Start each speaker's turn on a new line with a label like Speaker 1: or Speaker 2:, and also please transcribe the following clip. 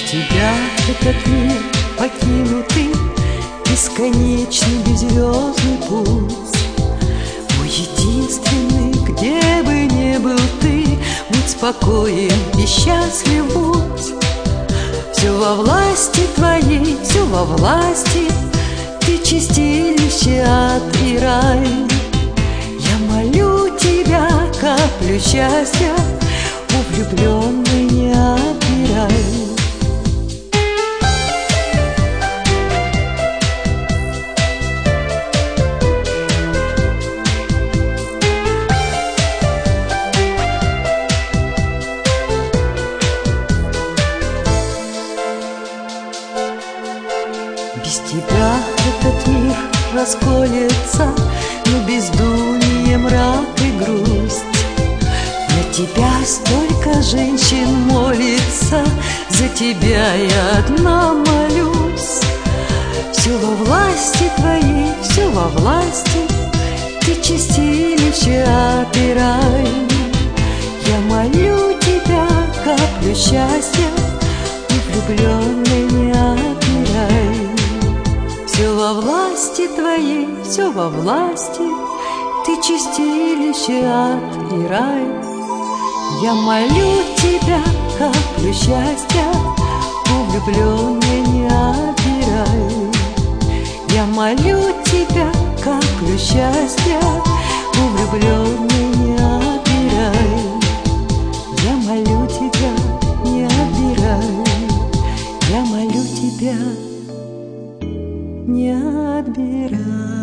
Speaker 1: тебя этот мир покинутый, бесконечный беззвездный путь. Мой единственный, где бы ни был ты, будь спокоен и счастлив будь. Все во власти твоей, все во власти, ты чистилище, ад и рай. Я молю тебя, каплю счастья, у влюбленной не отбирай. Без тебя этот мир расколется, но бездумие, мрак и грусть. На тебя столько женщин молится, за тебя я одна молюсь. Все во власти твоей, все во власти, ты чистилище, ад и рай. Я молю тебя, каплю счастья, у влюбленной не отбирай. Все во власти твоей, все во власти, ты чистилище, ад и рай. Я молю тебя, каплю счастья, у влюбленной не отбирай. Я молю тебя, каплю счастья, у влюбленной не отбирай. Я молю тебя, не отбирай. Я молю тебя, не отбирай.